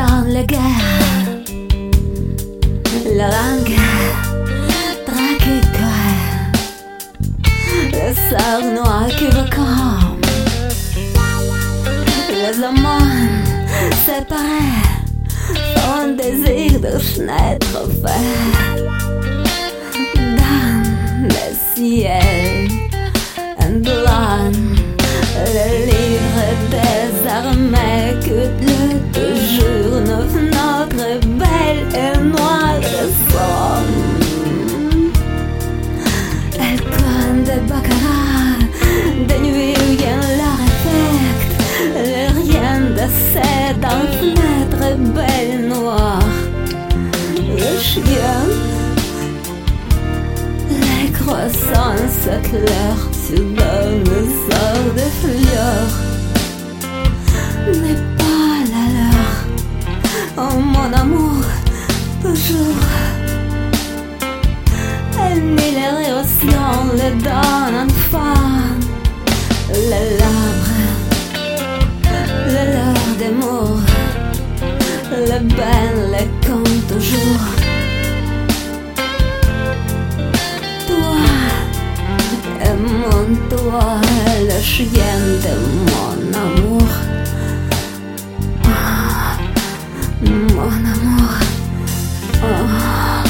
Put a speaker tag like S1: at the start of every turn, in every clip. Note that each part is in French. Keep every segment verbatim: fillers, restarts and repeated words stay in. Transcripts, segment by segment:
S1: dans la guerre, la langue tragique, le sort noir qui recombe, les amants séparés, son désir de naître fait dans le ciel, un blanc, le livre désarmé que le toujours notre belle et noire somme. Elle prend des baccarat, des nuits où rien la respecte, le rien de ces dans fenêtre belle noire. Le chien, les croissants s'éclairent sur le sort de fleurs. N'est pas la leur, oh mon amour, toujours. Elle nie les réactions, le donne enfant, le labre, le leurre d'amour, le bain, le compte toujours. Mon toi, le chien de mon amour, ah, mon amour, ah.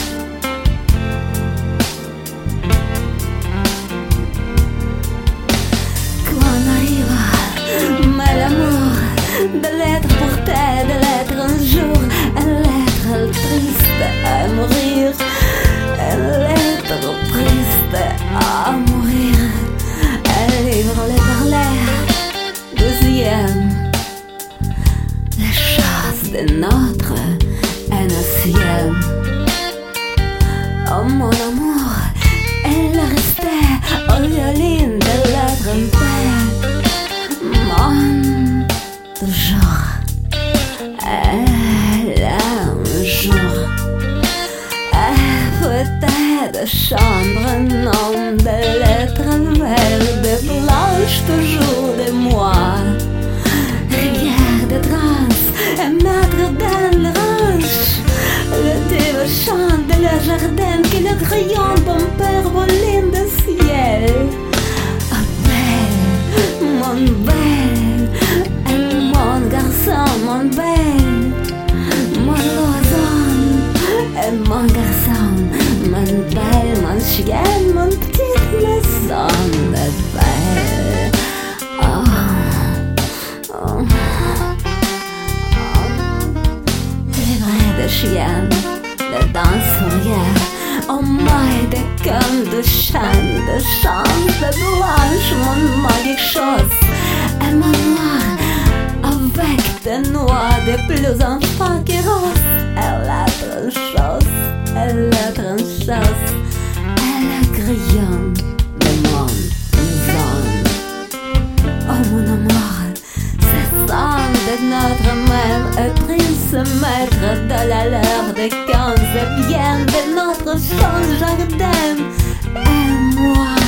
S1: Quand on arrive, mais l'amour, de l'être porté, de l'être un jour, un l'être triste à mourir, un l'être triste à mourir. Livre les parler, deuxième, les choses de notre innocence. Oh mon amour, elle restait au violin de la trompette. Mon toujours, elle un jour, elle faisait de chambre, non de lettres vertes, de blanches toujours de moi. Rivière de trans, un mètre dans le range, le dieu chante de le jardin qui le crayon bon père voline de ciel. Oh belle, mon belle, mon garçon, mon belle, mon oiseau, et mon garçon, mon belle, mon chien, mon petite maison de belle. Oh, oh, oh. Les vrais de chien, de danse fourrière, oh my, de comme de chant, de chant, de blanche, mon magique chose, et mon noir, avec des noix, des plus enfants qui rosent. Elle a trop chose, elle a trop chose, elle a grillon de mon maison. Oh mon amour, c'est sang de notre même et prince maître de la leur de quinze bien de notre champ jardin. Et moi